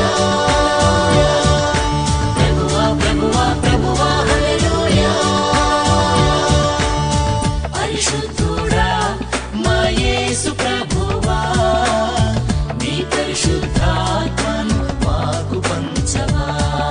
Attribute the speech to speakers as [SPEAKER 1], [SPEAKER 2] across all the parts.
[SPEAKER 1] ప్రభువా ప్రభువా ప్రభువా హల్లెలూయా. పరిశుద్ధుడా మా యేసు ప్రభువా, నీ పరిశుద్ధాత్మను మాకు పంచవా.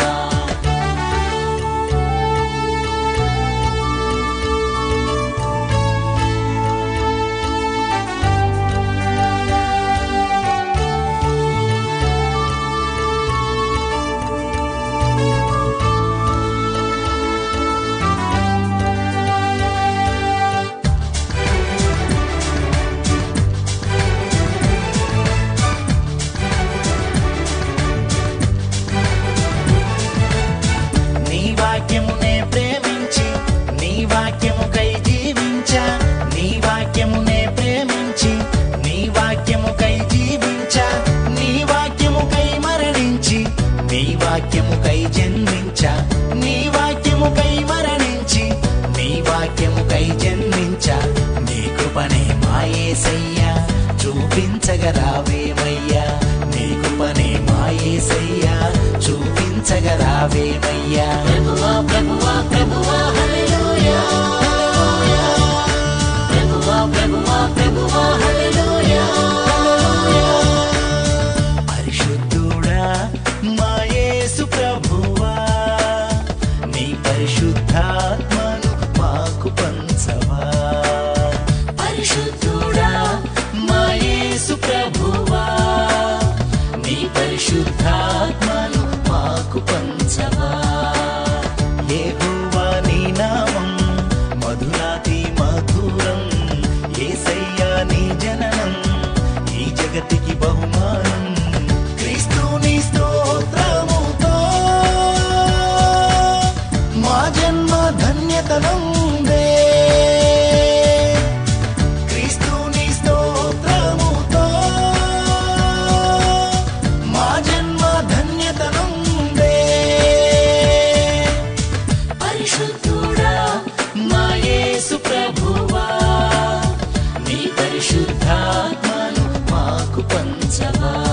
[SPEAKER 1] నీ వాక్యమునే ప్రేమించి నీ వాక్యముకై జీవించా, నీ వాక్యమునే ప్రేమించి నీ వాక్యముకై జీవించా, నీ వాక్యముకై మరణించి నీ వాక్యముకై జన్మించా, నీ వాక్యముకై మరణించి నీ వాక్యముకై జన్మించా. నీ కృపనే మా యేసయ్యా చూపించగరావేమయ్యా, నీ కృపనే మా యేసయ్యా చూపించగరావేమయ్యా. ప్రభువా ప్రభువా ప్రభువా హల్లెలూయా. ప్రభువా ప్రభువా ప్రభువా హల్లెలూయా. పరిశుద్ధుడా మా యేసు ప్రభువా, నీ పరిశుద్ధాత్మను మాకు పంచవా. పరిశుద్ధుడా మా యేసు ప్రభువా, నీ పరిశుద్ధాత్మను మాకు పంచవా. యెహోవా నీ నామం మధురాతి మధురం, యేసయ్యా నీ జననం ఈ జగతికి బహుమానం. క్రీస్తుని స్తోత్రముతో మా జన్మ ధన్యతనుందే, క్రీస్తుని స్తోత్రముతో మా జన్మ ధన్యతనుందే. పరిశుద్ధుడా మా యేసు ప్రభువా, నీ పరిశుద్ధాత్మను మాకు పంచవా.